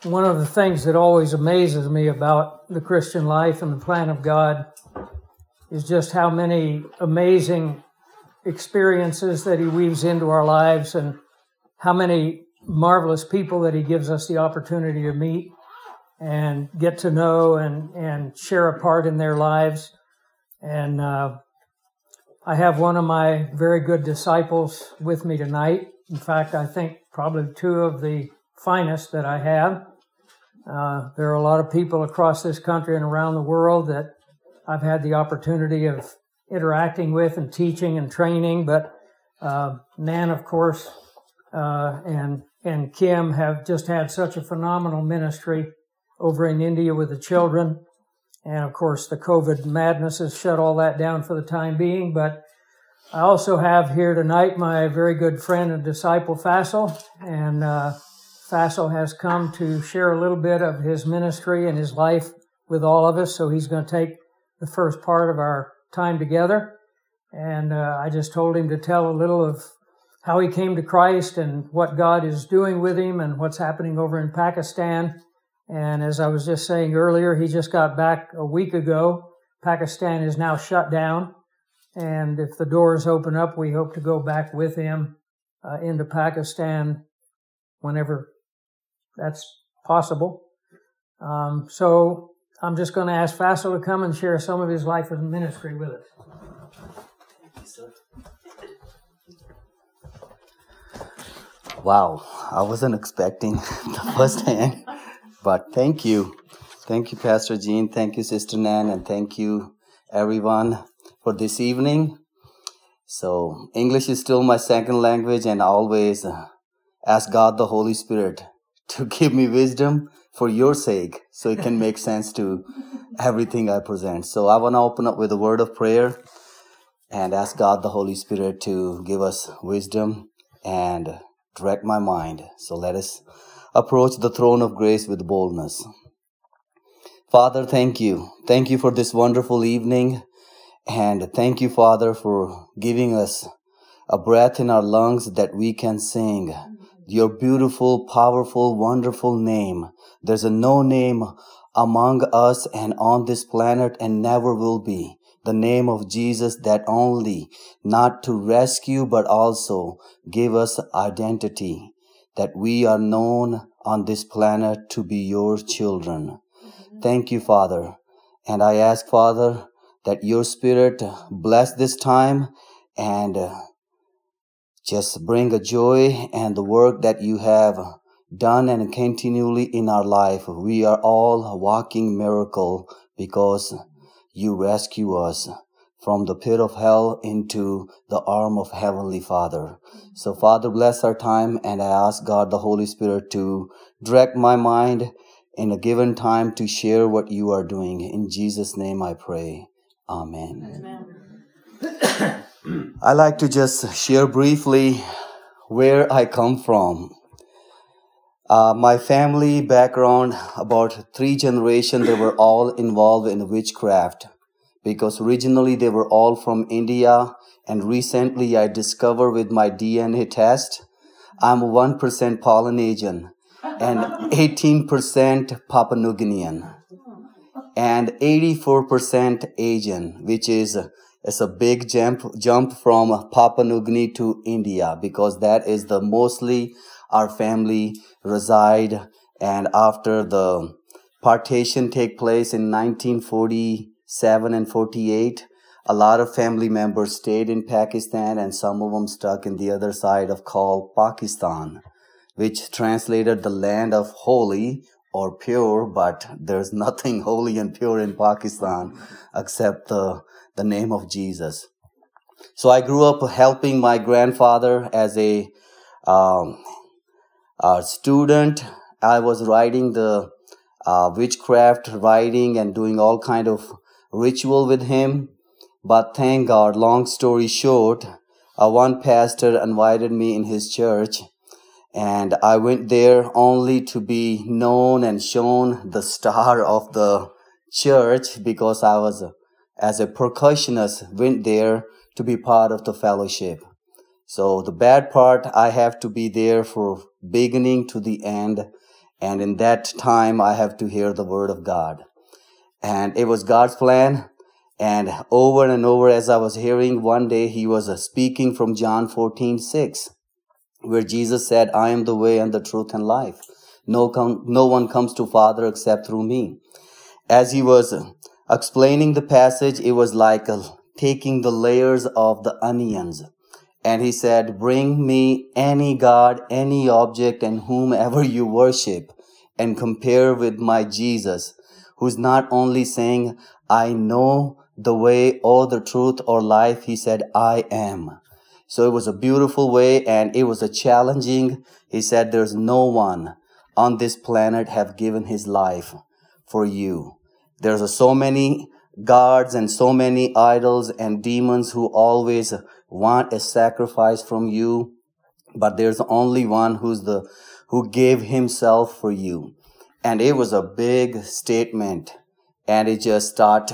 One of the things that always amazes me about the Christian life and the plan of God is just how many amazing experiences that He weaves into our lives and how many marvelous people that He gives us the opportunity to meet and get to know and share a part in their lives. And I have one of my very good disciples with me tonight. In fact, I think probably two of the finest that I have. There are a lot of people across this country and around the world that I've had the opportunity of interacting with and teaching and training, but Nan, of course, and Kim have just had such a phenomenal ministry over in India with the children. And of course, the COVID madness has shut all that down for the time being. But I also have here tonight my very good friend and disciple, Faisal. And Faisal has come to share a little bit of his ministry and his life with all of us. So he's going to take the first part of our time together. And I just told him to tell a little of how he came to Christ and what God is doing with him and what's happening over in Pakistan. And as I was just saying earlier, he just got back a week ago. Pakistan is now shut down. And if the doors open up, we hope to go back with him into Pakistan whenever that's possible. So I'm just going to ask Faisal to come and share some of his life and ministry with us. Thank you, sir. Wow, I wasn't expecting the first hand, but thank you. Thank you, Pastor Gene. Thank you, Sister Nan, and thank you, everyone, for this evening. So, English is still my second language, and I always ask God, the Holy Spirit, to give me wisdom for your sake, so it can make sense to everything I present. So, I want to open up with a word of prayer and ask God, the Holy Spirit, to give us wisdom and direct my mind. So let us approach the throne of grace with boldness. Father, thank you. Thank you for this wonderful evening. And thank you, Father, for giving us a breath in our lungs that we can sing your beautiful, powerful, wonderful name. There's no name among us and on this planet and never will be. The name of Jesus, that only not to rescue but also give us identity, that we are known on this planet to be your children. Thank you, Father. And I ask, Father, that your Spirit bless this time and just bring a joy and the work that you have done and continually in our life. We are all a walking miracle because you rescue us from the pit of hell into the arm of Heavenly Father. So, Father, bless our time, and I ask God, the Holy Spirit, to direct my mind in a given time to share what you are doing. In Jesus' name I pray. Amen. Amen. I like to just share briefly where I come from. My family background, about 3 generations, they were all involved in witchcraft because originally they were all from India, and recently I discovered with my DNA test, I'm 1% Polynesian and 18% Papua New Guinean and 84% Asian, which is a big jump from Papua New Guinea to India, because that is the mostly our family reside. And after the partition take place in 1947 and 48, a lot of family members stayed in Pakistan, and some of them stuck in the other side of called Pakistan, which translated the land of holy or pure, but there's nothing holy and pure in Pakistan except the name of Jesus. So I grew up helping my grandfather as a student. I was writing the witchcraft writing and doing all kind of ritual with him. But thank God, long story short, one pastor invited me in his church, and I went there only to be known and shown the star of the church, because I was, as a percussionist, went there to be part of the fellowship. So the bad part, I have to be there for beginning to the end. And in that time, I have to hear the word of God. And it was God's plan. And over as I was hearing, one day he was speaking from John 14:6, where Jesus said, I am the way and the truth and life. No one comes to Father except through me. As he was explaining the passage, it was like taking the layers of the onions. And he said, bring me any God, any object, and whomever you worship, and compare with my Jesus, who's not only saying, I know the way or the truth or life. He said, I am. So it was a beautiful way, and it was a challenging. He said, there's no one on this planet have given his life for you. There's so many gods and so many idols and demons who always want a sacrifice from you, but there's only one who gave himself for you. And it was a big statement, and it just started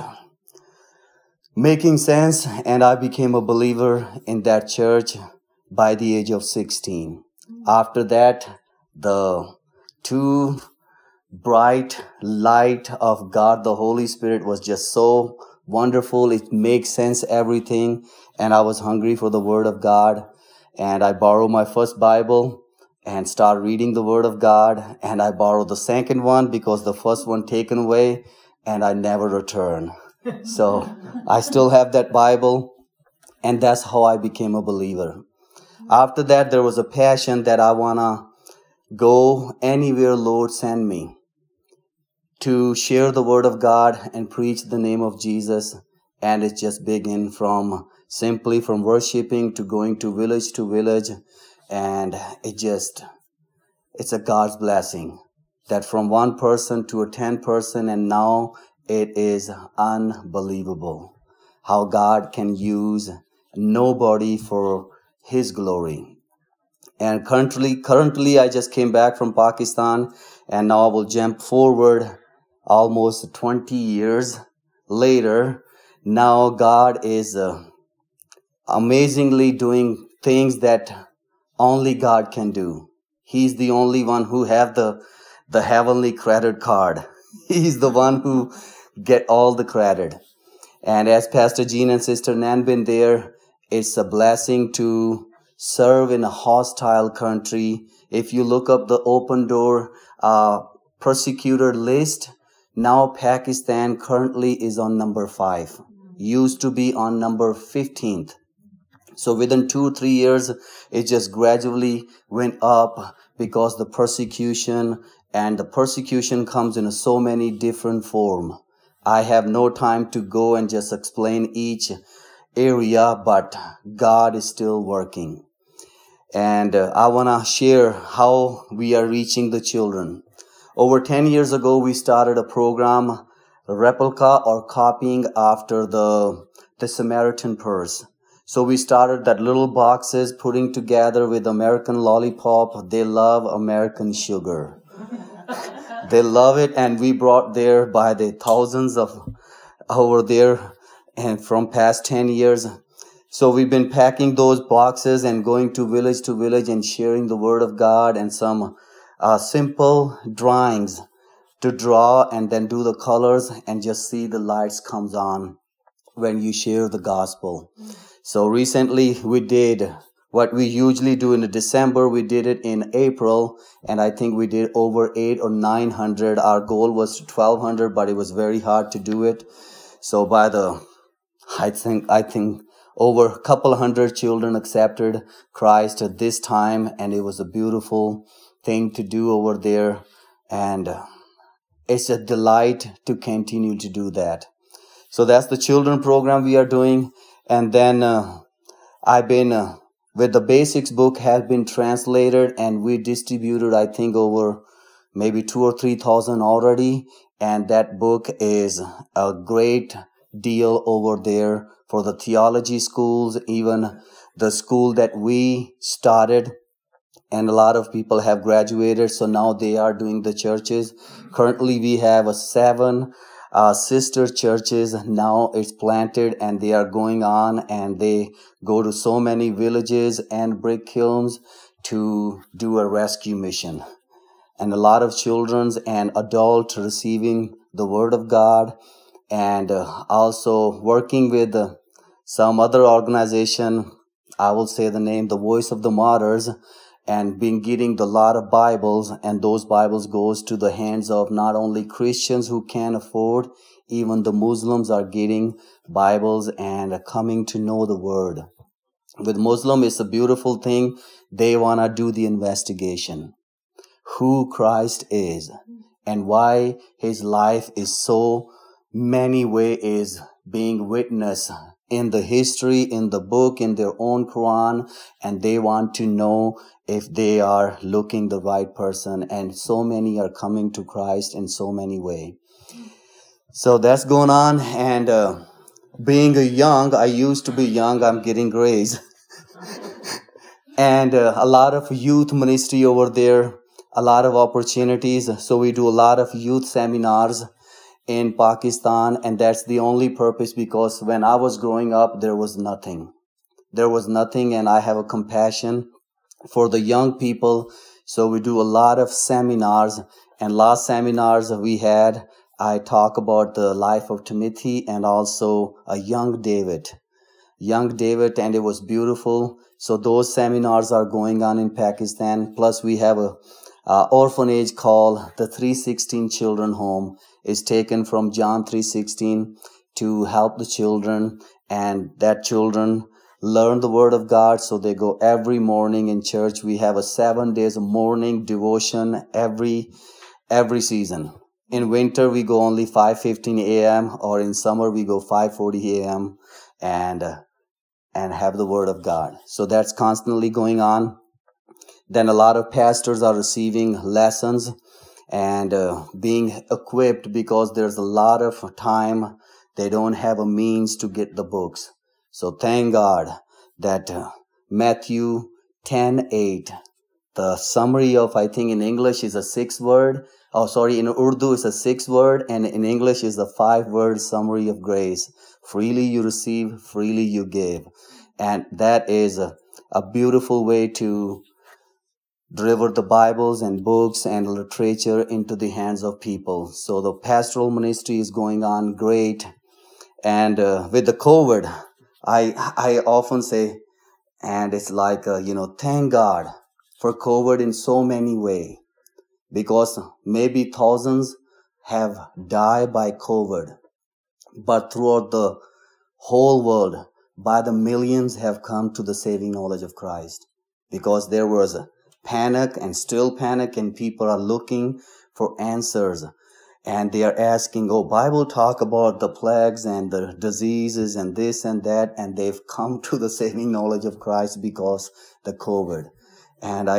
making sense, and I became a believer in that church by the age of 16. After that, the two bright light of God, the Holy Spirit, was just so wonderful. It makes sense, everything. And I was hungry for the Word of God. And I borrowed my first Bible and started reading the Word of God. And I borrowed the second one because the first one taken away, and I never returned. So I still have that Bible, and that's how I became a believer. After that, there was a passion that I want to go anywhere Lord send me, to share the word of God and preach the name of Jesus. And it just began simply from worshiping to going to village. And it's a God's blessing that from one person to a 10 person, and now it is unbelievable how God can use nobody for His glory. And currently I just came back from Pakistan, and now I will jump forward almost 20 years later. Now God is amazingly doing things that only God can do. He's the only one who have the heavenly credit card. He's the one who get all the credit. And as Pastor Jean and Sister Nan been there, it's a blessing to serve in a hostile country. If you look up the Open Door persecutor list, now Pakistan currently is on number 5. Used to be on number 15th. So within 2-3 years, it just gradually went up because the persecution comes in so many different forms. I have no time to go and just explain each area, but God is still working. And I want to share how we are reaching the children. Over 10 years ago, we started a program, a replica or copying after the Samaritan Purse. So we started that little boxes putting together with American lollipop. They love American sugar. They love it, and we brought there by the thousands of over there, and from past 10 years. So we've been packing those boxes and going to village and sharing the word of God and some simple drawings to draw and then do the colors and just see the lights comes on when you share the gospel. So recently we did what we usually do in December. We did it in April, and I think we did over 800 or 900. Our goal was 1,200, but it was very hard to do it. So I think over a couple hundred children accepted Christ at this time, and it was a beautiful thing to do over there. And it's a delight to continue to do that. So that's the children program we are doing. And then I've been with the basics book has been translated, and we distributed, I think, over maybe 2,000 or 3,000 already. And that book is a great deal over there for the theology schools, even the school that we started. And a lot of people have graduated, so now they are doing the churches. Currently, we have 7 sister churches. Now it's planted, and they are going on, and they go to so many villages and brick kilns to do a rescue mission. and a lot of children and adults receiving the Word of God, and also working with some other organization. I will say the name, the Voice of the Martyrs, and been getting the lot of Bibles, and those Bibles goes to the hands of not only Christians who can afford, even the Muslims are getting Bibles and coming to know the Word. With Muslim, it's a beautiful thing. They want to do the investigation. Who Christ is and why his life is so many ways is being witnessed in the history, in the book, in their own Quran, and they want to know if they are looking the right person, and so many are coming to Christ in so many ways. So that's going on, and being I used to be young, I'm getting grace. And a lot of youth ministry over there, a lot of opportunities. So we do a lot of youth seminars in Pakistan, and that's the only purpose, because when I was growing up, there was nothing. There was nothing, and I have a compassion for the young people. So we do a lot of seminars, and last seminars we had, I talk about the life of Timothy and also a young David, and it was beautiful. So those seminars are going on in Pakistan. Plus we have a orphanage called the 316 Children Home. Is taken from John 3:16 to help the children, and that children learn the Word of God. So they go every morning in church. We have a 7 days morning devotion every season. In winter we go only 5:15 a.m. or in summer we go 5:40 a.m. and have the Word of God. So that's constantly going on. Then a lot of pastors are receiving lessons and being equipped, because there's a lot of time they don't have a means to get the books. So thank God that Matthew 10:8, the summary of, I think in English is a 6-word. In Urdu is a 6-word, and in English is a 5-word summary of grace. Freely you receive, freely you give. And that is a beautiful way to deliver the Bibles and books and literature into the hands of people. So the pastoral ministry is going on great. And with the COVID, I often say, and it's like, thank God for COVID in so many ways, because maybe thousands have died by COVID, but throughout the whole world, by the millions have come to the saving knowledge of Christ, because there was a panic and still panic, and people are looking for answers, and they are asking, Bible talk about the plagues and the diseases and this and that, and they've come to the saving knowledge of Christ because the COVID. And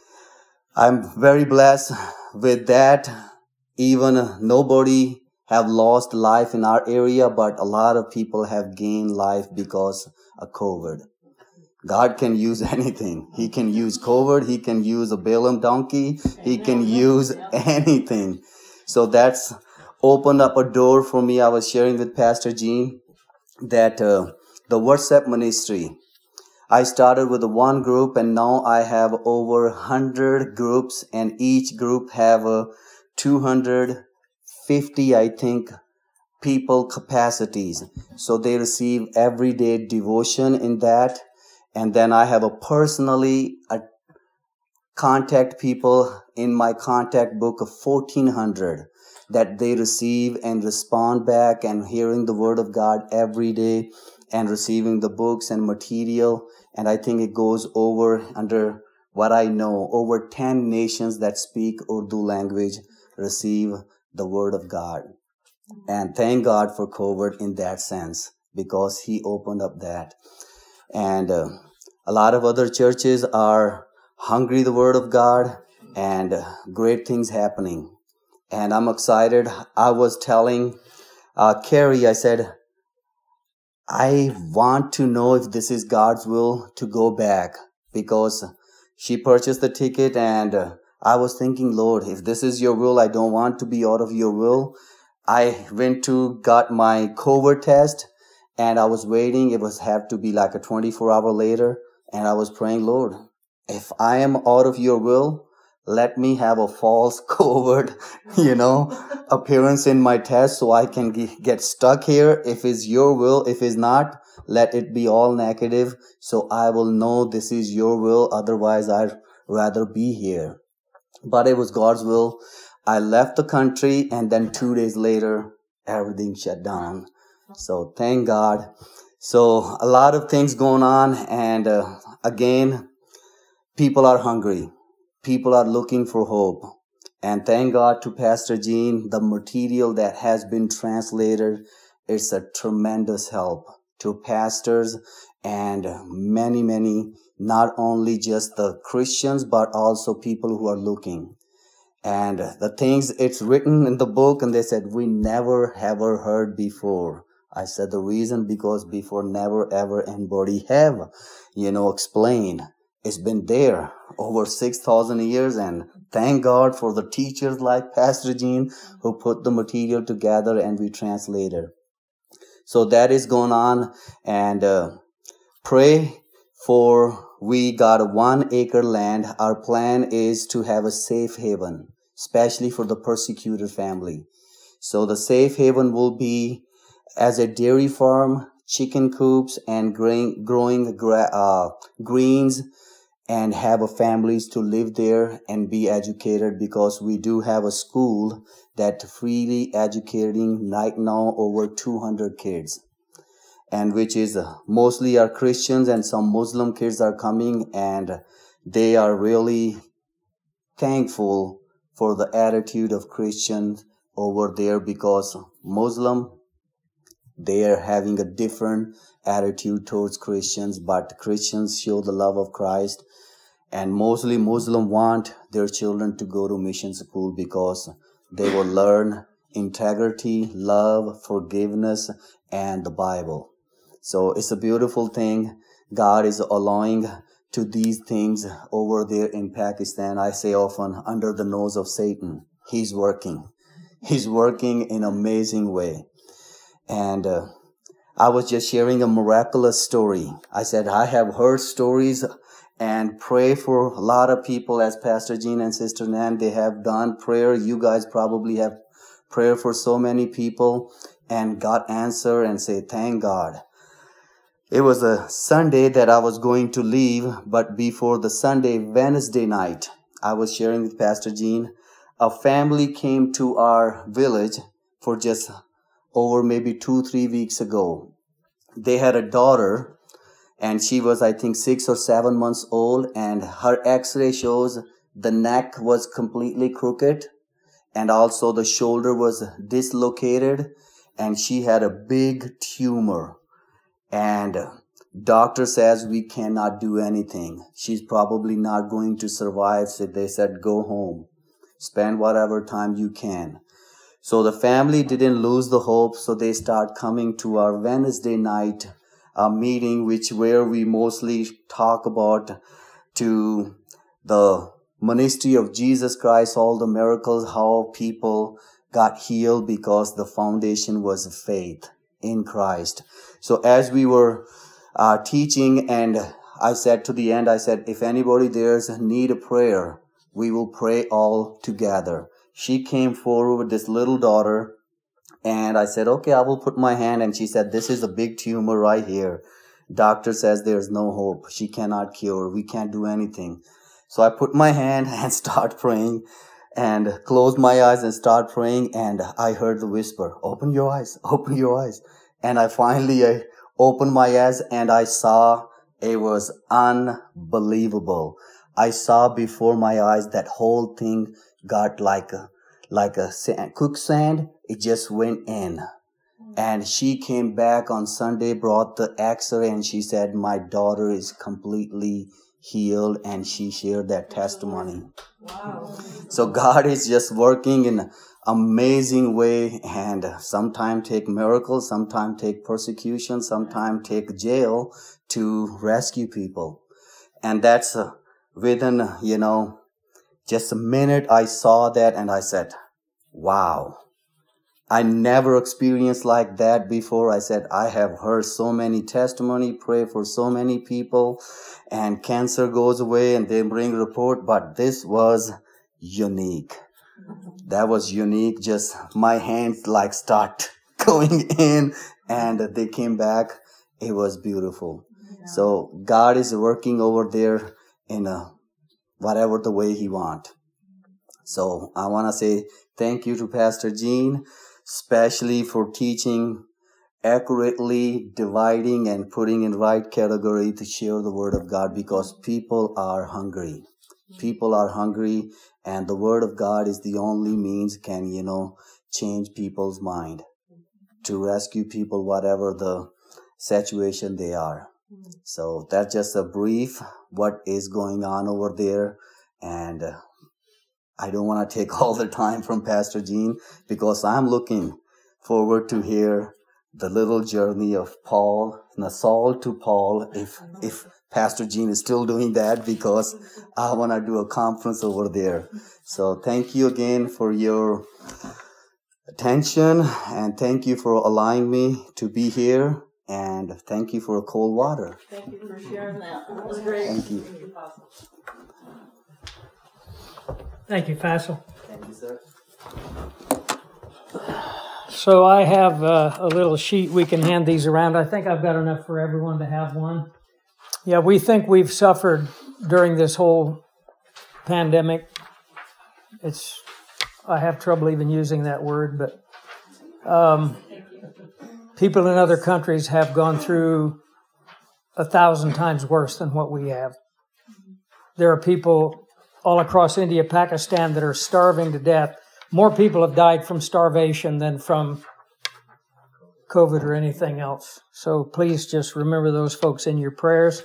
I'm very blessed with that. Even nobody have lost life in our area, but a lot of people have gained life because of COVID. God can use anything. He can use COVID. He can use a Balaam donkey. He can use anything. So that's opened up a door for me. I was sharing with Pastor Gene that the WhatsApp ministry, I started with one group, and now I have over 100 groups, and each group have 250, I think, people capacities. So they receive everyday devotion in that. And then I have personally contact people in my contact book of 1,400 that they receive and respond back, and hearing the Word of God every day and receiving the books and material. And I think it goes over, under what I know, over 10 nations that speak Urdu language receive the Word of God. And thank God for COVID in that sense, because He opened up that. And a lot of other churches are hungry the Word of God, and great things happening. And I'm excited. I was telling Carrie, I said, I want to know if this is God's will to go back, because she purchased the ticket, and I was thinking, Lord, if this is your will, I don't want to be out of your will. I got my COVID test, and I was waiting. It have to be like a 24-hour later. And I was praying, Lord, if I am out of your will, let me have a false covert, appearance in my test so I can get stuck here. If it's your will, if it's not, let it be all negative so I will know this is your will. Otherwise, I'd rather be here. But it was God's will. I left the country, and then 2 days later, everything shut down. So thank God. So a lot of things going on, and again, people are hungry. People are looking for hope. And thank God to Pastor Gene, the material that has been translated, it's a tremendous help to pastors and many, not only just the Christians, but also people who are looking. And the things it's written in the book, and they said, we never ever heard before. I said the reason, because before never ever anybody have, explained. It's been there over 6,000 years, and thank God for the teachers like Pastor Gene who put the material together and we translated. So that is going on, and pray for, we got a 1 acre land. Our plan is to have a safe haven, especially for the persecuted family. So the safe haven will be as a dairy farm, chicken coops, and growing greens, and have a families to live there and be educated, because we do have a school that freely educating right now over 200 kids, and which is mostly are Christians, and some Muslim kids are coming, and they are really thankful for the attitude of Christians over there, because Muslim, they are having a different attitude towards Christians, but Christians show the love of Christ. And mostly Muslim want their children to go to mission school because they will learn integrity, love, forgiveness, and the Bible. So it's a beautiful thing. God is allowing to these things over there in Pakistan. I say often, under the nose of Satan. He's working. He's working in an amazing way. And I was just sharing a miraculous story. I said, I have heard stories and pray for a lot of people, as Pastor Gene and Sister Nan, they have done prayer. You guys probably have prayer for so many people and got answer and say, thank God. It was a Sunday that I was going to leave, but before the Sunday, Wednesday night, I was sharing with Pastor Gene, a family came to our village for just over maybe 2-3 weeks ago. They had a daughter, and she was, I think, 6 or 7 months old, and her x-ray shows the neck was completely crooked, and also the shoulder was dislocated, and she had a big tumor. And doctor says we cannot do anything. She's probably not going to survive. So they said, go home. Spend whatever time you can. So the family didn't lose the hope. So they start coming to our Wednesday night meeting, where we mostly talk about to the ministry of Jesus Christ, all the miracles, how people got healed because the foundation was faith in Christ. So as we were teaching, and I said to the end, I said, if anybody there's need a prayer, we will pray all together. She came forward with this little daughter, and I said, okay, I will put my hand. And she said, this is a big tumor right here. Doctor says there's no hope. She cannot cure. We can't do anything. So I put my hand and start praying and closed my eyes and start praying. And I heard the whisper, open your eyes, open your eyes. And I finally opened my eyes, and I saw it was unbelievable. I saw before my eyes that whole thing got like a quicksand. It just went in. And she came back on Sunday, brought the x-ray, and she said, my daughter is completely healed, and she shared that testimony. Wow. So God is just working in an amazing way, and sometimes take miracles, sometimes take persecution, sometimes take jail to rescue people. And that's within, just a minute I saw that, and I said, wow. I never experienced like that before. I said, I have heard so many testimony, pray for so many people, and cancer goes away and they bring report. But this was unique. That was unique. Just my hands like start going in and they came back. It was beautiful. So God is working over there in whatever the way He wants. So I want to say thank you to Pastor Gene, especially for teaching accurately, dividing and putting in right category to share the Word of God, because people are hungry. People are hungry, and the Word of God is the only means can, change people's mind, to rescue people, whatever the situation they are. So that's just a brief what is going on over there. And I don't want to take all the time from Pastor Gene, because I'm looking forward to hear the little journey of Paul, Saul to Paul, if Pastor Gene is still doing that, because I want to do a conference over there. So thank you again for your attention, and thank you for allowing me to be here, and thank you for cold water. Thank you for sharing that. That was great. Thank you. Thank you, Faisal. Thank you, sir. So I have a little sheet. We can hand these around. I think I've got enough for everyone to have one. Yeah, we think we've suffered during this whole pandemic. I have trouble even using that word, but people in other countries have gone through 1,000 times worse than what we have. There are people all across India, Pakistan that are starving to death. More people have died from starvation than from COVID or anything else. So please just remember those folks in your prayers.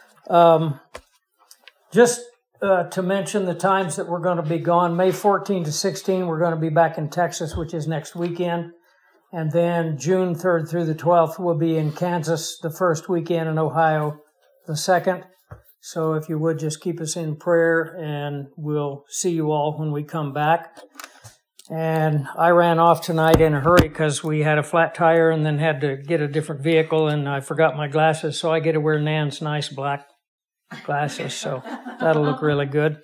Just to mention the times that we're going to be gone. May 14 to 16, we're going to be back in Texas, which is next weekend. And then June 3rd through the 12th, we'll be in Kansas the first weekend, and Ohio the second. So if you would just keep us in prayer, and we'll see you all when we come back. And I ran off tonight in a hurry because we had a flat tire and then had to get a different vehicle, and I forgot my glasses, so I get to wear Nan's nice black glasses, so that'll look really good.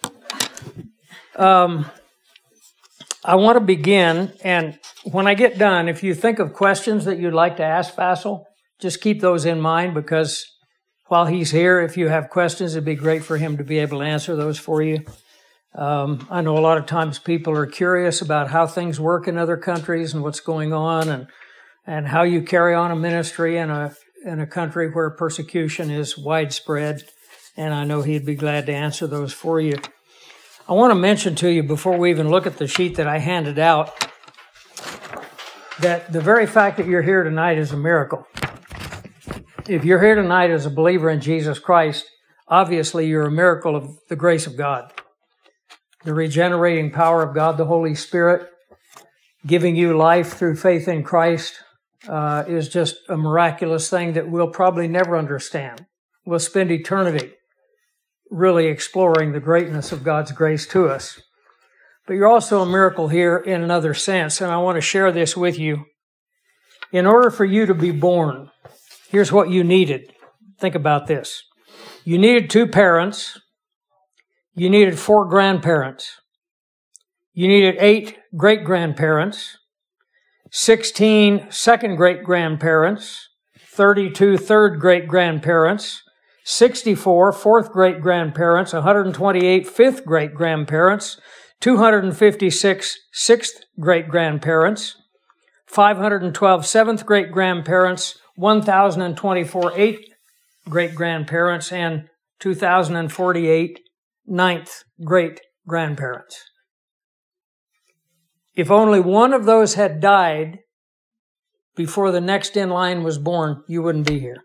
I want to begin, and when I get done, if you think of questions that you'd like to ask Faisal, just keep those in mind, because while he's here, if you have questions, it'd be great for him to be able to answer those for you. I know a lot of times people are curious about how things work in other countries and what's going on, and how you carry on a ministry in a country where persecution is widespread. And I know he'd be glad to answer those for you. I want to mention to you, before we even look at the sheet that I handed out, that the very fact that you're here tonight is a miracle. If you're here tonight as a believer in Jesus Christ, obviously you're a miracle of the grace of God. The regenerating power of God, the Holy Spirit, giving you life through faith in Christ, is just a miraculous thing that we'll probably never understand. We'll spend eternity really exploring the greatness of God's grace to us. But you're also a miracle here in another sense, and I want to share this with you. In order for you to be born, here's what you needed. Think about this. You needed 2 parents. You needed 4 grandparents. You needed 8 great-grandparents, 16 second great-grandparents, 32 third great-grandparents, 64 fourth great-grandparents, 128 fifth great-grandparents, 256 sixth great-grandparents, 512 seventh great-grandparents, 1,024 eighth great-grandparents, and 2,048 ninth great-grandparents. If only one of those had died before the next in line was born, you wouldn't be here.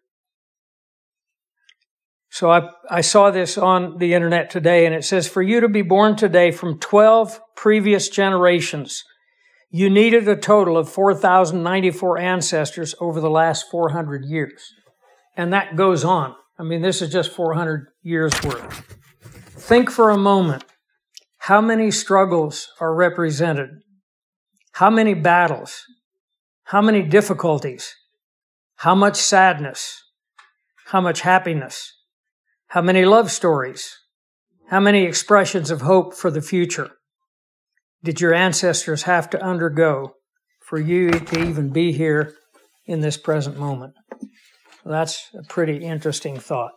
So I saw this on the internet today, and it says, for you to be born today from 12 previous generations, you needed a total of 4,094 ancestors over the last 400 years. And that goes on. I mean, this is just 400 years worth. Think for a moment, how many struggles are represented? How many battles? How many difficulties? How much sadness? How much happiness? How many love stories? How many expressions of hope for the future? did your ancestors have to undergo for you to even be here in this present moment? That's a pretty interesting thought.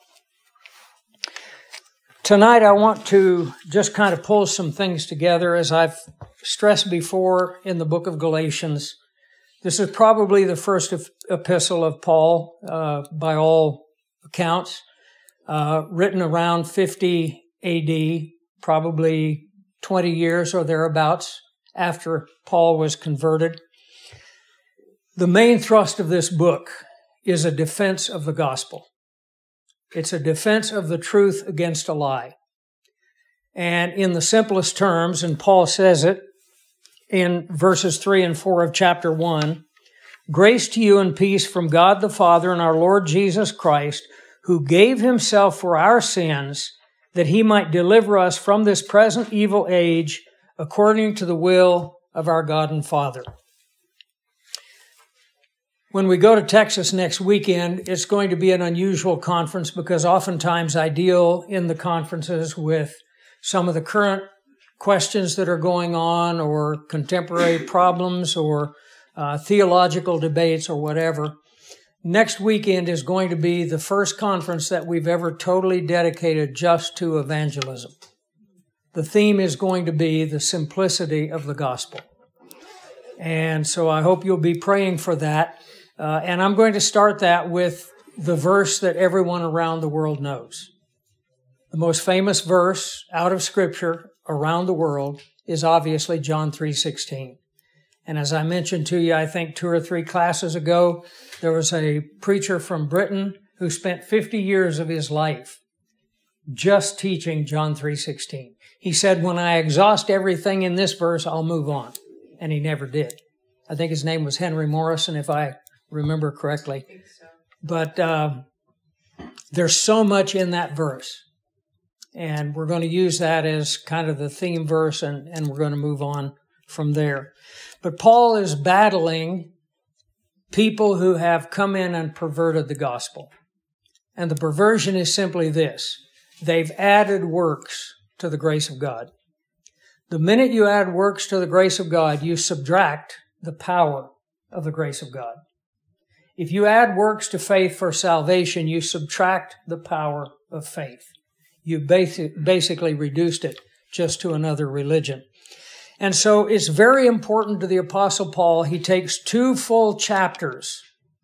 Tonight I want to just kind of pull some things together. As I've stressed before in the book of Galatians, this is probably the first epistle of Paul by all accounts, written around 50 AD, probably 20 years or thereabouts after Paul was converted. The main thrust of this book is a defense of the gospel. It's a defense of the truth against a lie. And in the simplest terms, and Paul says it in verses 3 and 4 of chapter 1, grace to you and peace from God the Father and our Lord Jesus Christ, who gave himself for our sins, that he might deliver us from this present evil age, according to the will of our God and Father. When we go to Texas next weekend, it's going to be an unusual conference because oftentimes I deal in the conferences with some of the current questions that are going on or contemporary problems or theological debates or whatever. Next weekend is going to be the first conference that we've ever totally dedicated just to evangelism. The theme is going to be the simplicity of the gospel. And so I hope you'll be praying for that. And I'm going to start that with the verse that everyone around the world knows. The most famous verse out of Scripture around the world is obviously John 3:16. And as I mentioned to you, I think 2 or 3 classes ago, there was a preacher from Britain who spent 50 years of his life just teaching John 3:16. He said, when I exhaust everything in this verse, I'll move on. And he never did. I think his name was Henry Morrison, if I remember correctly. But there's so much in that verse. And we're going to use that as kind of the theme verse, and we're going to move on from there. But Paul is battling people who have come in and perverted the gospel. And the perversion is simply this. They've added works to the grace of God. The minute you add works to the grace of God, you subtract the power of the grace of God. If you add works to faith for salvation, you subtract the power of faith. You basically reduced it just to another religion. And so it's very important to the Apostle Paul. He takes 2 full chapters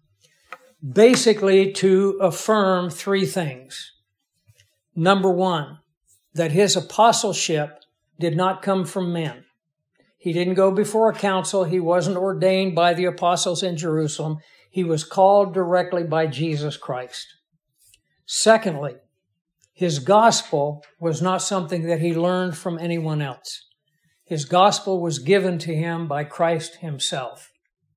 basically to affirm 3 things. Number 1, that his apostleship did not come from men. He didn't go before a council. He wasn't ordained by the apostles in Jerusalem. He was called directly by Jesus Christ. Secondly, his gospel was not something that he learned from anyone else. His gospel was given to him by Christ himself.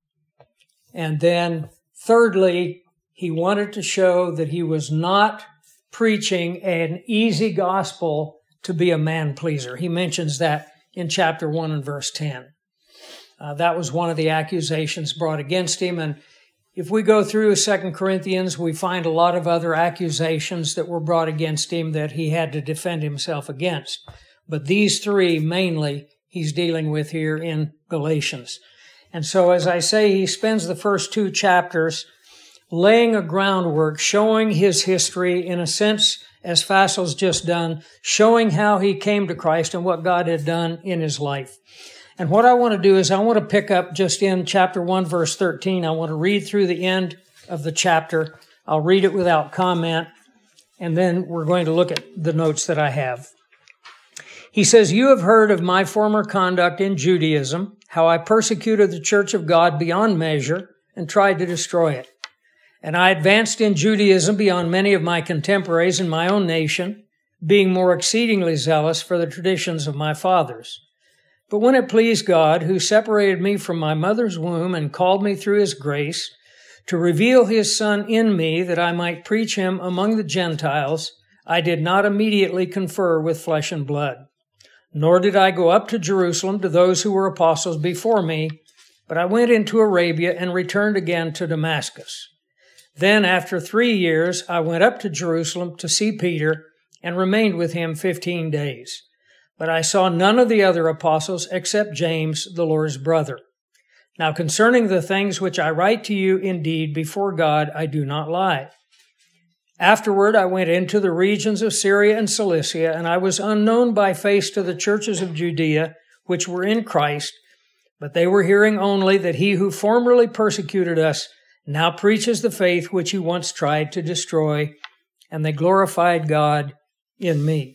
And then, thirdly, he wanted to show that he was not preaching an easy gospel to be a man-pleaser. He mentions that in chapter 1 and verse 10. That was one of the accusations brought against him. And if we go through 2 Corinthians, we find a lot of other accusations that were brought against him that he had to defend himself against. But these 3 mainly he's dealing with here in Galatians. And so, as I say, he spends the first 2 chapters laying a groundwork, showing his history, in a sense, as Fassel's just done, showing how he came to Christ and what God had done in his life. And what I want to do is I want to pick up just in chapter 1, verse 13. I want to read through the end of the chapter. I'll read it without comment, and then we're going to look at the notes that I have. He says, "You have heard of my former conduct in Judaism, how I persecuted the church of God beyond measure and tried to destroy it. And I advanced in Judaism beyond many of my contemporaries in my own nation, being more exceedingly zealous for the traditions of my fathers. But when it pleased God, who separated me from my mother's womb and called me through his grace, to reveal his Son in me that I might preach him among the Gentiles, I did not immediately confer with flesh and blood. Nor did I go up to Jerusalem to those who were apostles before me, but I went into Arabia and returned again to Damascus. Then, after 3 years, I went up to Jerusalem to see Peter and remained with him 15 days. But I saw none of the other apostles except James, the Lord's brother. Now concerning the things which I write to you, indeed, before God, I do not lie. Afterward, I went into the regions of Syria and Cilicia, and I was unknown by face to the churches of Judea, which were in Christ, but they were hearing only that he who formerly persecuted us now preaches the faith which he once tried to destroy, and they glorified God in me.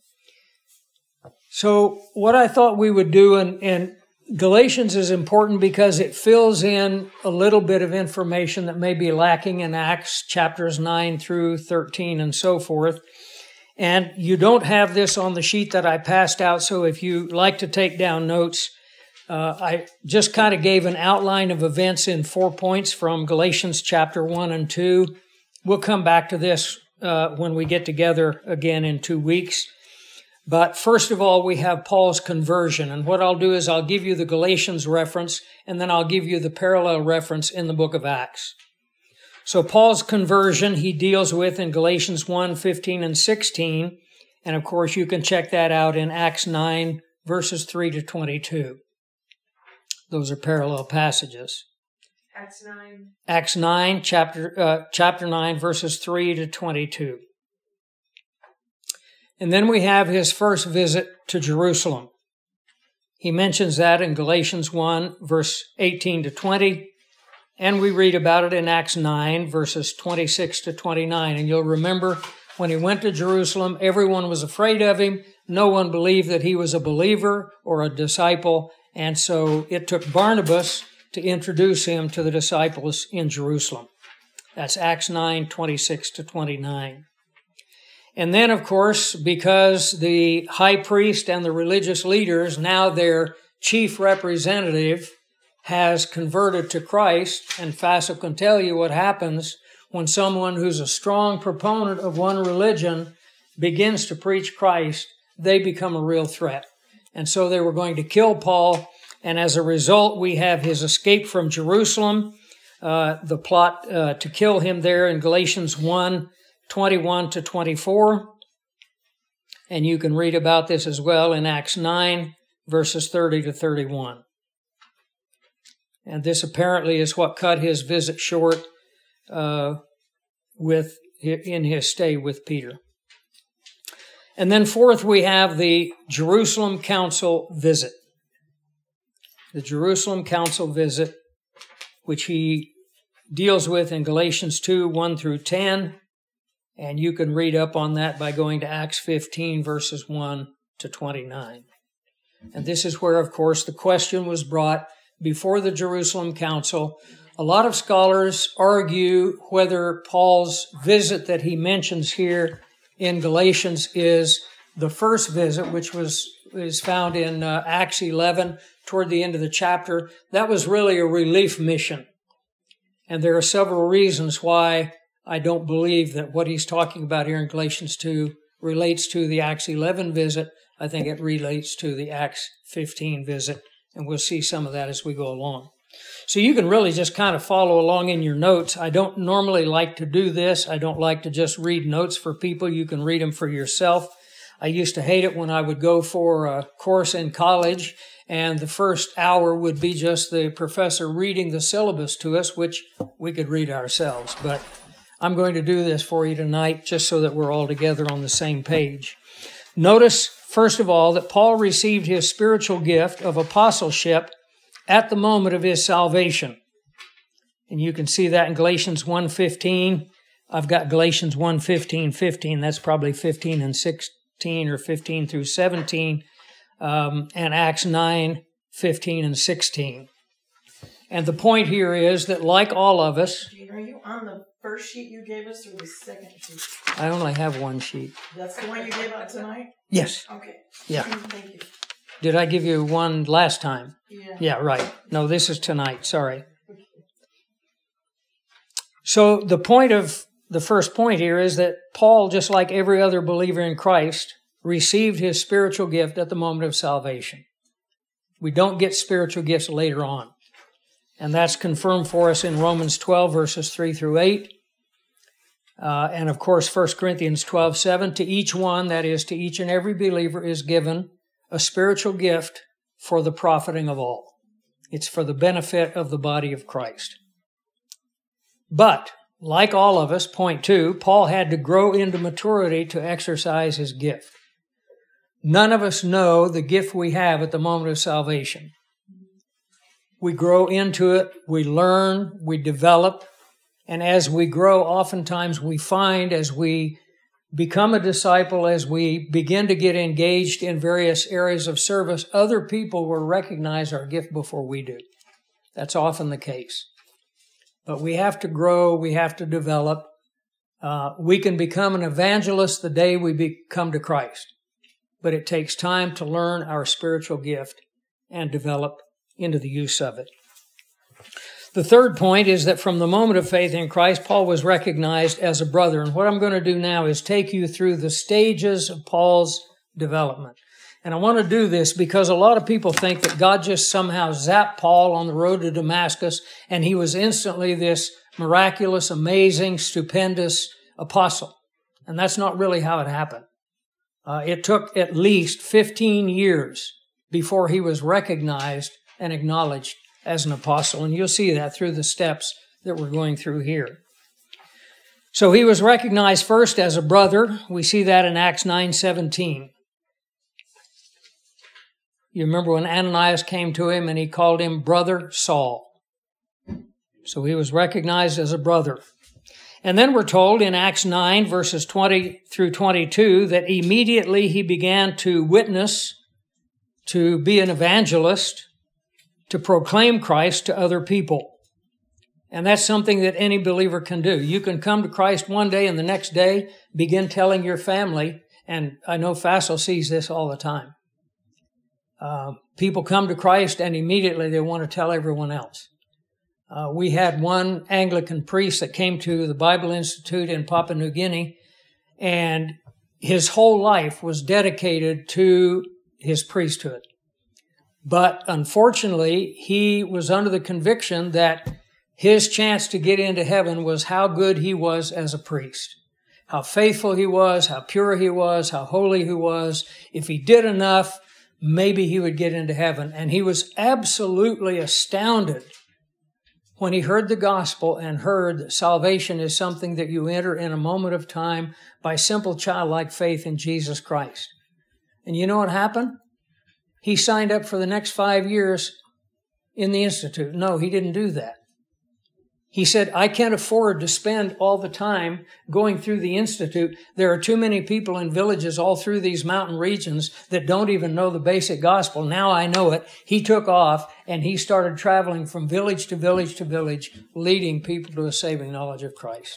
So what I thought we would do, and Galatians is important because it fills in a little bit of information that may be lacking in Acts chapters 9 through 13 and so forth. And you don't have this on the sheet that I passed out, so if you like to take down notes, I just kind of gave an outline of events in 4 points from Galatians chapter 1 and 2. We'll come back to this when we get together again in 2 weeks. But first of all, we have Paul's conversion. And what I'll do is I'll give you the Galatians reference, and then I'll give you the parallel reference in the book of Acts. So Paul's conversion he deals with in Galatians 1, 15 and 16. And of course, you can check that out in Acts 9, verses 3 to 22. Those are parallel passages. Acts 9, chapter 9, verses 3 to 22. And then we have his first visit to Jerusalem. He mentions that in Galatians 1, verse 18 to 20, and we read about it in Acts 9, verses 26 to 29. And you'll remember when he went to Jerusalem, everyone was afraid of him. No one believed that he was a believer or a disciple, and so it took Barnabas to introduce him to the disciples in Jerusalem. That's Acts 9, 26 to 29. And then, of course, because the high priest and the religious leaders, now their chief representative, has converted to Christ, and Fassel can tell you what happens when someone who's a strong proponent of one religion begins to preach Christ, they become a real threat. And so they were going to kill Paul, and as a result, we have his escape from Jerusalem, the plot to kill him there in Galatians 1, 21 to 24, and you can read about this as well in Acts 9, verses 30 to 31. And this apparently is what cut his visit short in his stay with Peter. And then fourth, we have the Jerusalem Council visit. The Jerusalem Council visit, which he deals with in Galatians 2, 1 through 10, and you can read up on that by going to Acts 15, verses 1 to 29. And this is where, of course, the question was brought before the Jerusalem Council. A lot of scholars argue whether Paul's visit that he mentions here in Galatians is the first visit, which is found in Acts 11, toward the end of the chapter. That was really a relief mission. And there are several reasons why I don't believe that what he's talking about here in Galatians 2 relates to the Acts 11 visit. I think it relates to the Acts 15 visit, and we'll see some of that as we go along. So you can really just kind of follow along in your notes. I don't normally like to do this. I don't like to just read notes for people. You can read them for yourself. I used to hate it when I would go for a course in college, and the first hour would be just the professor reading the syllabus to us, which we could read ourselves. But I'm going to do this for you tonight just so that we're all together on the same page. Notice, first of all, that Paul received his spiritual gift of apostleship at the moment of his salvation. And you can see that in Galatians 1:15. I've got Galatians 1:15. That's probably 15 and 16 or 15 through 17. And Acts 9:15 and 16. And the point here is that like all of us... Are you on the first sheet you gave us or the second sheet? I only have one sheet. That's the one you gave out tonight? Yes. Okay. Yeah. Thank you. Did I give you one last time? Yeah. Yeah, right. No, this is tonight. Sorry. So the first point here is that Paul, just like every other believer in Christ, received his spiritual gift at the moment of salvation. We don't get spiritual gifts later on. And that's confirmed for us in Romans 12, verses 3 through 8. And of course, 1 Corinthians 12:7, to each one, that is, to each and every believer, is given a spiritual gift for the profiting of all. It's for the benefit of the body of Christ. But, like all of us, point 2, Paul had to grow into maturity to exercise his gift. None of us know the gift we have at the moment of salvation. We grow into it, we learn, we develop, and as we grow, oftentimes we find as we become a disciple, as we begin to get engaged in various areas of service, other people will recognize our gift before we do. That's often the case. But we have to grow, we have to develop. We can become an evangelist the day we come to Christ. But it takes time to learn our spiritual gift and develop into the use of it. The third point is that from the moment of faith in Christ, Paul was recognized as a brother. And what I'm going to do now is take you through the stages of Paul's development. And I want to do this because a lot of people think that God just somehow zapped Paul on the road to Damascus and he was instantly this miraculous, amazing, stupendous apostle. And that's not really how it happened. It took at least 15 years before he was recognized and acknowledged as an apostle. And you'll see that through the steps that we're going through here. So he was recognized first as a brother. We see that in Acts 9:17. You remember when Ananias came to him and he called him Brother Saul. So he was recognized as a brother. And then we're told in Acts 9, verses 20 through 22, that immediately he began to witness, to be an evangelist, to proclaim Christ to other people. And that's something that any believer can do. You can come to Christ one day and the next day begin telling your family, and I know Fassel sees this all the time. People come to Christ and immediately they want to tell everyone else. We had one Anglican priest that came to the Bible Institute in Papua New Guinea, and his whole life was dedicated to his priesthood. But unfortunately, he was under the conviction that his chance to get into heaven was how good he was as a priest, how faithful he was, how pure he was, how holy he was. If he did enough, maybe he would get into heaven. And he was absolutely astounded when he heard the gospel and heard that salvation is something that you enter in a moment of time by simple childlike faith in Jesus Christ. And you know what happened? He signed up for the next 5 years in the Institute. No, he didn't do that. He said, I can't afford to spend all the time going through the Institute. There are too many people in villages all through these mountain regions that don't even know the basic gospel. Now I know it. He took off and he started traveling from village to village to village, leading people to a saving knowledge of Christ.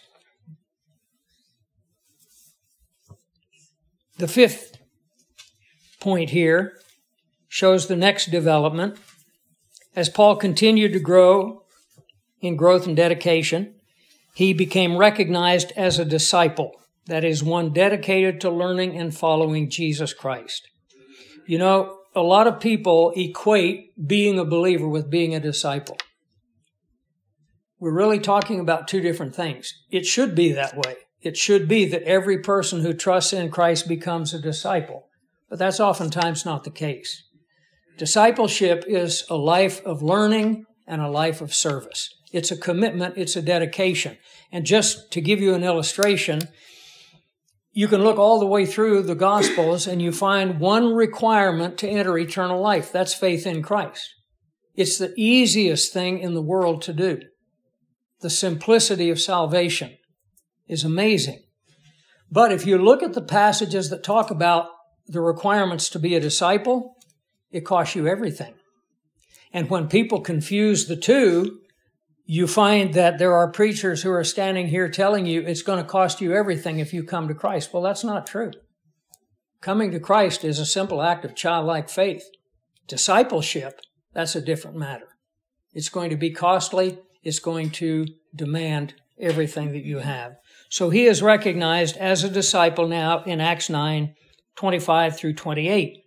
The fifth point here shows the next development. As Paul continued to grow in growth and dedication, he became recognized as a disciple, that is, one dedicated to learning and following Jesus Christ. You know, a lot of people equate being a believer with being a disciple. We're really talking about two different things. It should be that way. It should be that every person who trusts in Christ becomes a disciple, but that's oftentimes not the case. Discipleship is a life of learning and a life of service. It's a commitment, it's a dedication. And just to give you an illustration, you can look all the way through the Gospels and you find one requirement to enter eternal life. That's faith in Christ. It's the easiest thing in the world to do. The simplicity of salvation is amazing. But if you look at the passages that talk about the requirements to be a disciple, it costs you everything. And when people confuse the two, you find that there are preachers who are standing here telling you it's going to cost you everything if you come to Christ. Well, that's not true. Coming to Christ is a simple act of childlike faith. Discipleship, that's a different matter. It's going to be costly. It's going to demand everything that you have. So he is recognized as a disciple now in Acts 9:25 through 28.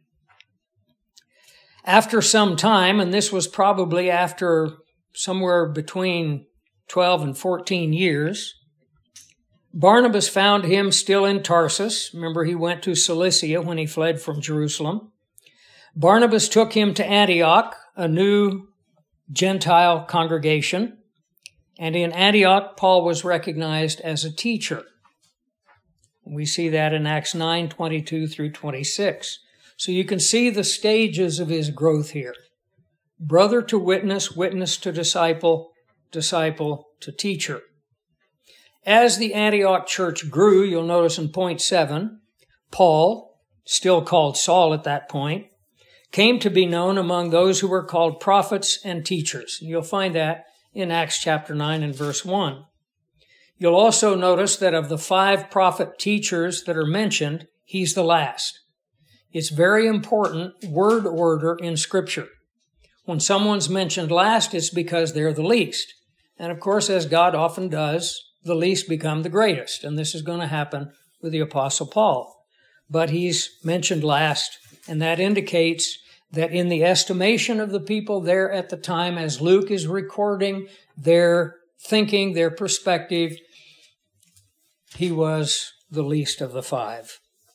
After some time, and this was probably after somewhere between 12 and 14 years, Barnabas found him still in Tarsus. Remember, he went to Cilicia when he fled from Jerusalem. Barnabas took him to Antioch, a new Gentile congregation. And in Antioch, Paul was recognized as a teacher. We see that in Acts 9:22 through 26. So you can see the stages of his growth here. Brother to witness, witness to disciple, disciple to teacher. As the Antioch church grew, you'll notice in point 7, Paul, still called Saul at that point, came to be known among those who were called prophets and teachers. You'll find that in Acts chapter 9 and verse 1. You'll also notice that of the 5 prophet teachers that are mentioned, he's the last. It's very important word order in Scripture. When someone's mentioned last, it's because they're the least. And of course, as God often does, the least become the greatest. And this is going to happen with the Apostle Paul. But he's mentioned last, and that indicates that in the estimation of the people there at the time, as Luke is recording their thinking, their perspective, he was the least of the 5.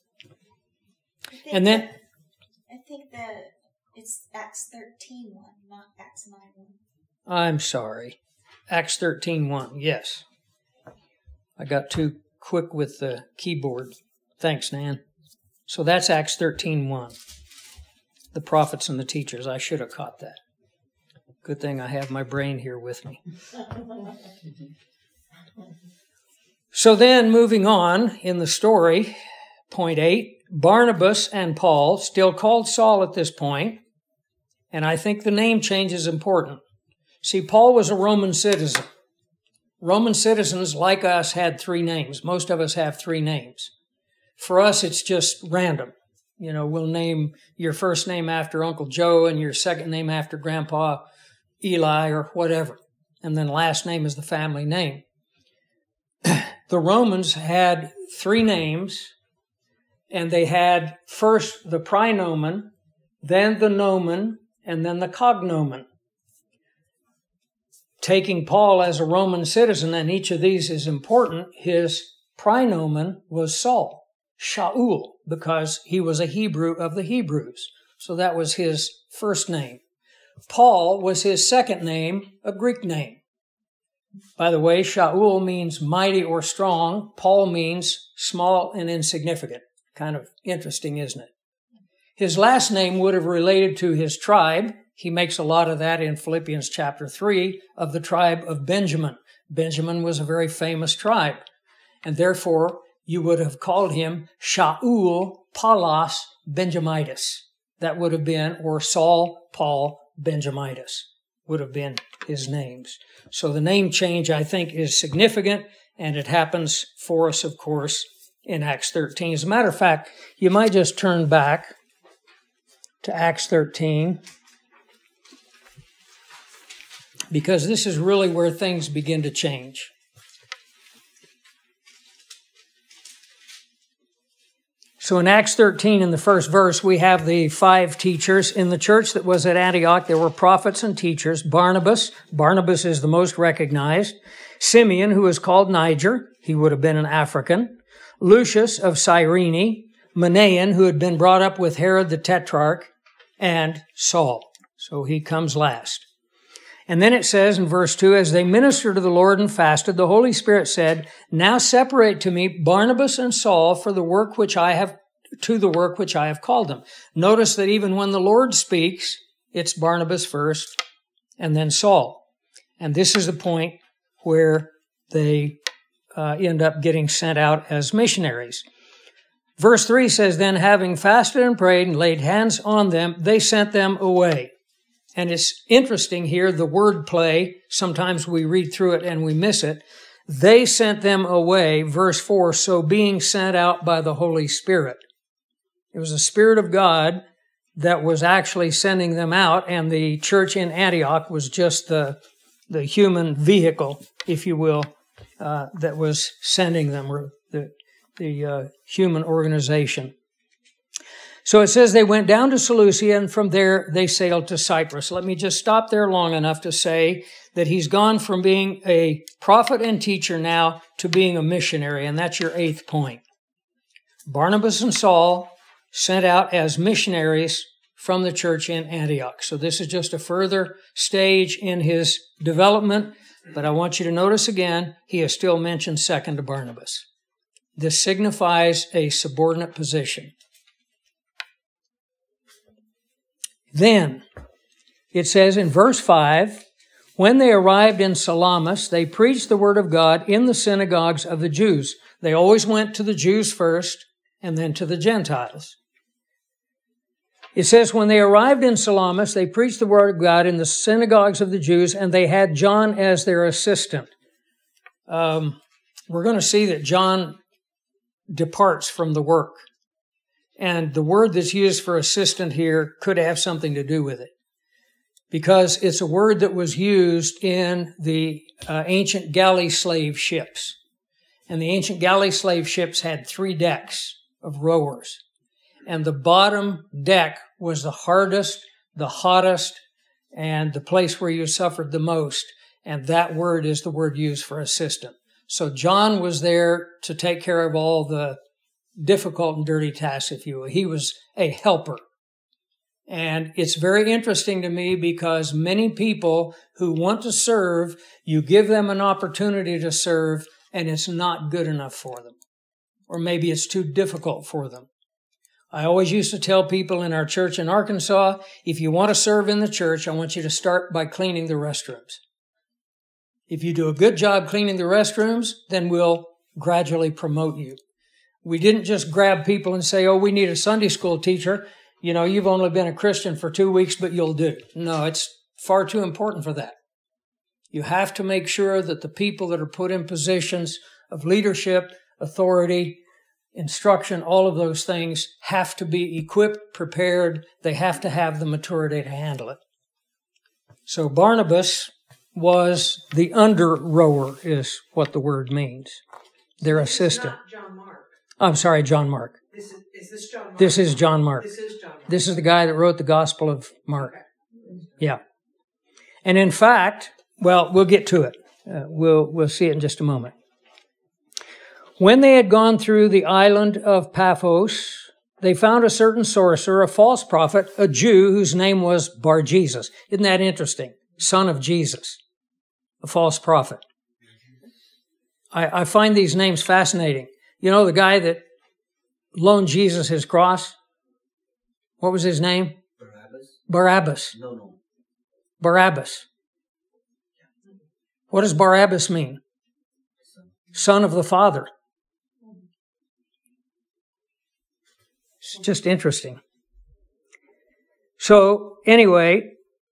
And then I think that it's Acts 13:1, not Acts 9:1. I'm sorry. Acts 13:1, yes. I got too quick with the keyboard. Thanks, Nan. So that's Acts 13:1. The prophets and the teachers. I should have caught that. Good thing I have my brain here with me. So then, moving on in the story, point 8, Barnabas and Paul, still called Saul at this point, and I think the name change is important. See, Paul was a Roman citizen. Roman citizens, like us, had 3 names. Most of us have 3 names. For us, it's just random. You know, we'll name your first name after Uncle Joe and your second name after Grandpa Eli or whatever. And then last name is the family name. The Romans had 3 names, and they had first the praenomen, then the nomen, and then the cognomen. Taking Paul as a Roman citizen, and each of these is important, his praenomen was Saul, Shaul, because he was a Hebrew of the Hebrews. So that was his first name. Paul was his second name, a Greek name. By the way, Shaul means mighty or strong. Paul means small and insignificant. Kind of interesting, isn't it? His last name would have related to his tribe. He makes a lot of that in Philippians chapter 3 of the tribe of Benjamin. Benjamin was a very famous tribe. And therefore, you would have called him Shaul Paulos Benjamitis. That would have been, or Saul Paul Benjamitis would have been his names. So the name change, I think, is significant, and it happens for us, of course, in Acts 13. As a matter of fact, you might just turn back to Acts 13, because this is really where things begin to change. So in Acts 13, in the first verse, we have the 5 teachers. In the church that was at Antioch, there were prophets and teachers. Barnabas is the most recognized. Simeon, who is called Niger, he would have been an African. Lucius of Cyrene. Manaen, who had been brought up with Herod the Tetrarch. And Saul. So he comes last. And then it says in verse 2, as they ministered to the Lord and fasted, the Holy Spirit said, now separate to me Barnabas and Saul for the work which I have called them. Notice that even when the Lord speaks, it's Barnabas first and then Saul. And this is the point where they end up getting sent out as missionaries. Verse 3 says, then having fasted and prayed and laid hands on them, they sent them away. And it's interesting here, the word play, sometimes we read through it and we miss it. They sent them away, verse 4, so being sent out by the Holy Spirit. It was the Spirit of God that was actually sending them out, and the church in Antioch was just the human vehicle, if you will, that was sending them, or the human organization. So it says they went down to Seleucia, and from there they sailed to Cyprus. Let me just stop there long enough to say that he's gone from being a prophet and teacher now to being a missionary, and that's your 8th point. Barnabas and Saul sent out as missionaries from the church in Antioch. So this is just a further stage in his development, but I want you to notice again, he is still mentioned second to Barnabas. This signifies a subordinate position. Then, it says in verse 5, when they arrived in Salamis, they preached the word of God in the synagogues of the Jews. They always went to the Jews first and then to the Gentiles. It says, when they arrived in Salamis, they preached the word of God in the synagogues of the Jews, and they had John as their assistant. We're going to see that John departs from the work. And the word that's used for assistant here could have something to do with it, because it's a word that was used in the ancient galley slave ships. And the ancient galley slave ships had 3 decks of rowers. And the bottom deck was the hardest, the hottest, and the place where you suffered the most. And that word is the word used for assistant. So John was there to take care of all the difficult and dirty tasks, if you will. He was a helper. And it's very interesting to me because many people who want to serve, you give them an opportunity to serve, and it's not good enough for them. Or maybe it's too difficult for them. I always used to tell people in our church in Arkansas, if you want to serve in the church, I want you to start by cleaning the restrooms. If you do a good job cleaning the restrooms, then we'll gradually promote you. We didn't just grab people and say, oh, we need a Sunday school teacher. You know, you've only been a Christian for 2 weeks, but you'll do. No, it's far too important for that. You have to make sure that the people that are put in positions of leadership, authority, instruction, all of those things have to be equipped, prepared. They have to have the maturity to handle it. So Barnabas was the under rower, is what the word means. Their assistant. This is not John Mark. I'm sorry, John Mark. Is this John Mark? This is John Mark. This is John Mark. This is the guy that wrote the Gospel of Mark. Okay. Yeah. And in fact, well, we'll get to it. We'll see it in just a moment. When they had gone through the island of Paphos, they found a certain sorcerer, a false prophet, a Jew whose name was Bar-Jesus. Isn't that interesting? Son of Jesus, a false prophet. I find these names fascinating. You know, the guy that loaned Jesus his cross, what was his name? Barabbas. No. Barabbas. What does Barabbas mean? Son of the Father. It's just interesting. So, anyway,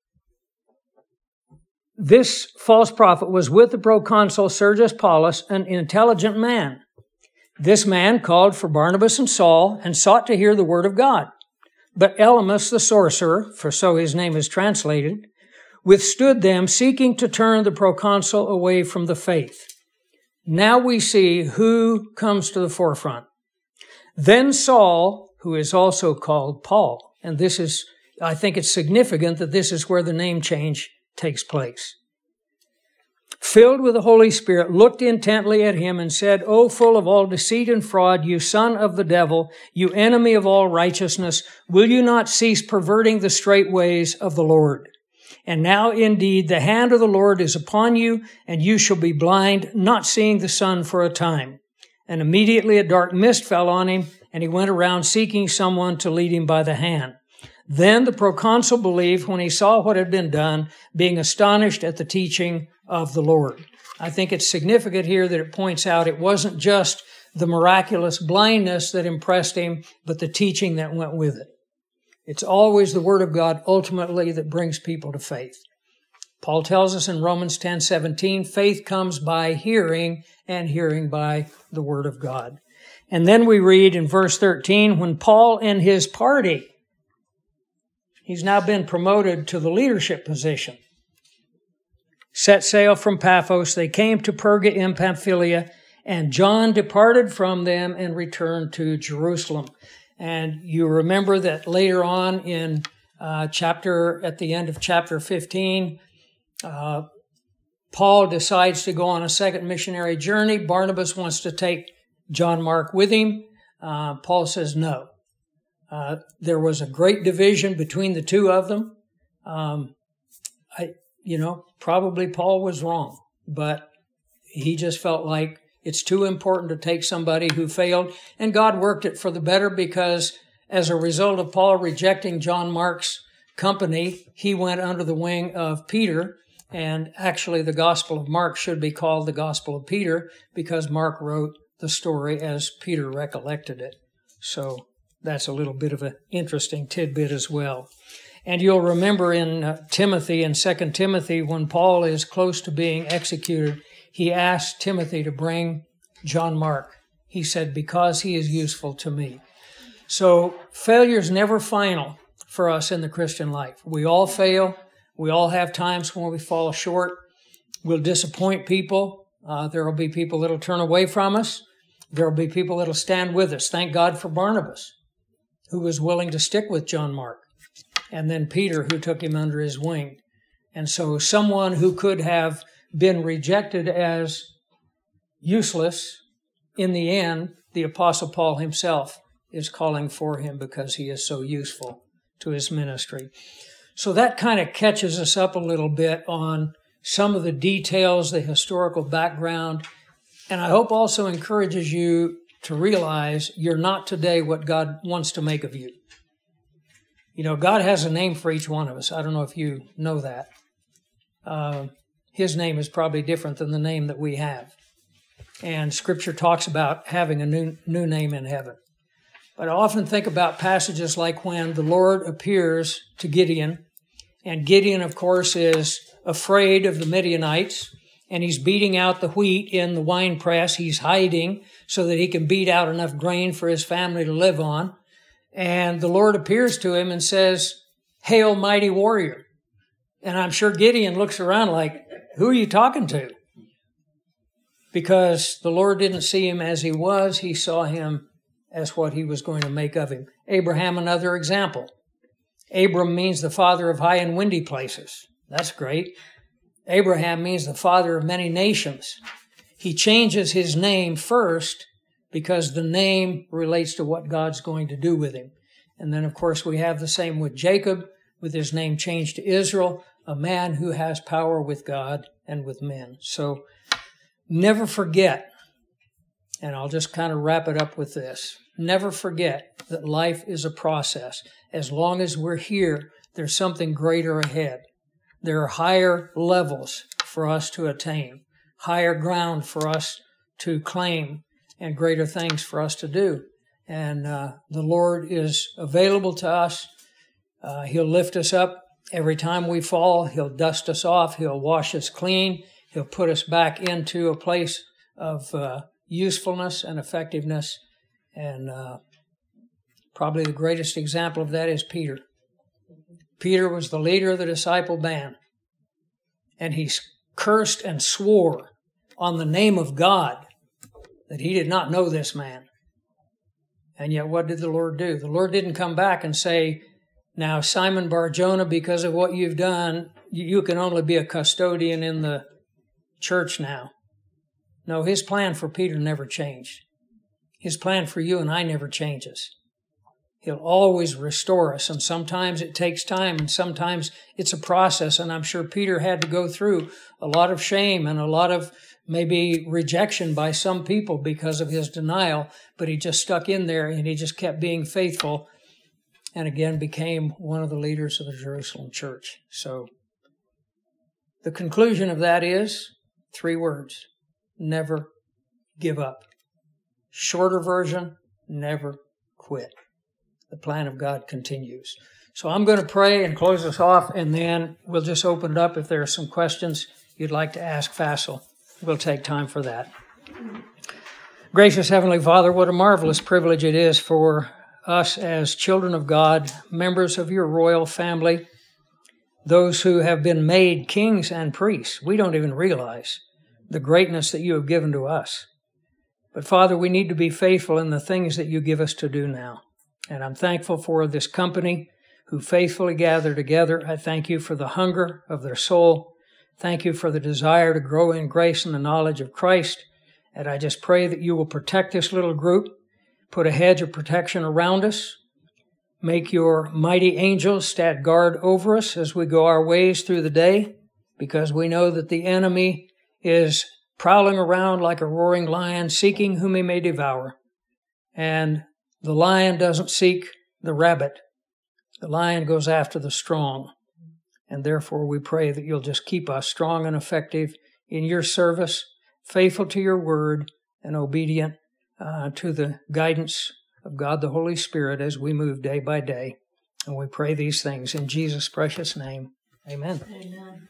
this false prophet was with the proconsul Sergius Paulus, an intelligent man. This man called for Barnabas and Saul and sought to hear the word of God. But Elymas the sorcerer, for so his name is translated, withstood them, seeking to turn the proconsul away from the faith. Now we see who comes to the forefront. Then Saul, who is also called Paul, and this is, I think it's significant that this is where the name change takes place, filled with the Holy Spirit, looked intently at him and said, O full of all deceit and fraud, you son of the devil, you enemy of all righteousness, will you not cease perverting the straight ways of the Lord? And now indeed the hand of the Lord is upon you, and you shall be blind, not seeing the sun for a time. And immediately a dark mist fell on him, and he went around seeking someone to lead him by the hand. Then the proconsul believed when he saw what had been done, being astonished at the teaching of the Lord. I think it's significant here that it points out it wasn't just the miraculous blindness that impressed him, but the teaching that went with it. It's always the Word of God ultimately that brings people to faith. Paul tells us in Romans 10:17, faith comes by hearing, and hearing by the Word of God. And then we read in verse 13, when Paul and his party, he's now been promoted to the leadership position, set sail from Paphos, they came to Perga in Pamphylia, and John departed from them and returned to Jerusalem. And you remember that later on in at the end of chapter 15, Paul decides to go on a second missionary journey. Barnabas wants to take John Mark with him. Paul says no. There was a great division between the two of them. Probably Paul was wrong, but he just felt like it's too important to take somebody who failed. And God worked it for the better, because as a result of Paul rejecting John Mark's company, he went under the wing of Peter. And actually, the Gospel of Mark should be called the Gospel of Peter, because Mark wrote the story as Peter recollected it. So that's a little bit of an interesting tidbit as well. And you'll remember in Timothy, in 2 Timothy, when Paul is close to being executed, he asked Timothy to bring John Mark. He said, because he is useful to me. So failure's never final for us in the Christian life. We all fail. We all have times when we fall short. We'll disappoint people. There will be people that'll turn away from us. There will be people that'll stand with us. Thank God for Barnabas, who was willing to stick with John Mark. And then Peter, who took him under his wing. And so someone who could have been rejected as useless, in the end, the Apostle Paul himself is calling for him because he is so useful to his ministry. So that kind of catches us up a little bit on some of the details, the historical background, and I hope also encourages you to realize you're not today what God wants to make of you. You know, God has a name for each one of us. I don't know if you know that. His name is probably different than the name that we have. And Scripture talks about having a new name in heaven. But I often think about passages like when the Lord appears to Gideon, and Gideon, of course, is afraid of the Midianites, and he's beating out the wheat in the wine press. He's hiding so that he can beat out enough grain for his family to live on. And the Lord appears to him and says, "Hail, mighty warrior." And I'm sure Gideon looks around like, who are you talking to? Because the Lord didn't see him as he was. He saw him as what he was going to make of him. Abraham, another example. Abram means the father of high and windy places. That's great. Abraham means the father of many nations. He changes his name first because the name relates to what God's going to do with him. And then, of course, we have the same with Jacob, with his name changed to Israel, a man who has power with God and with men. So never forget, and I'll just kind of wrap it up with this, never forget that life is a process. As long as we're here, there's something greater ahead. There are higher levels for us to attain, higher ground for us to claim, and greater things for us to do. And the Lord is available to us. He'll lift us up every time we fall. He'll dust us off. He'll wash us clean. He'll put us back into a place of usefulness and effectiveness. And probably the greatest example of that is Peter. Peter was the leader of the disciple band. And he cursed and swore on the name of God that he did not know this man. And yet what did the Lord do? The Lord didn't come back and say, now, Simon Bar-Jonah, because of what you've done, you can only be a custodian in the church now. No, his plan for Peter never changed. His plan for you and I never changes. He'll always restore us, and sometimes it takes time, and sometimes it's a process, and I'm sure Peter had to go through a lot of shame and a lot of maybe rejection by some people because of his denial, but he just stuck in there, and he just kept being faithful, and again became one of the leaders of the Jerusalem church. So the conclusion of that is 3 words: never give up. Shorter version, never quit. The plan of God continues. So I'm going to pray and close us off, and then we'll just open it up if there are some questions you'd like to ask Faisal. We'll take time for that. Gracious Heavenly Father, what a marvelous privilege it is for us as children of God, members of your royal family, those who have been made kings and priests. We don't even realize the greatness that you have given to us. But Father, we need to be faithful in the things that you give us to do now. And I'm thankful for this company who faithfully gather together. I thank you for the hunger of their soul. Thank you for the desire to grow in grace and the knowledge of Christ. And I just pray that you will protect this little group, put a hedge of protection around us, make your mighty angels stand guard over us as we go our ways through the day, because we know that the enemy is prowling around like a roaring lion, seeking whom he may devour. And the lion doesn't seek the rabbit. The lion goes after the strong. And therefore we pray that you'll just keep us strong and effective in your service, faithful to your word, and obedient to the guidance of God the Holy Spirit as we move day by day. And we pray these things in Jesus' precious name. Amen. Amen.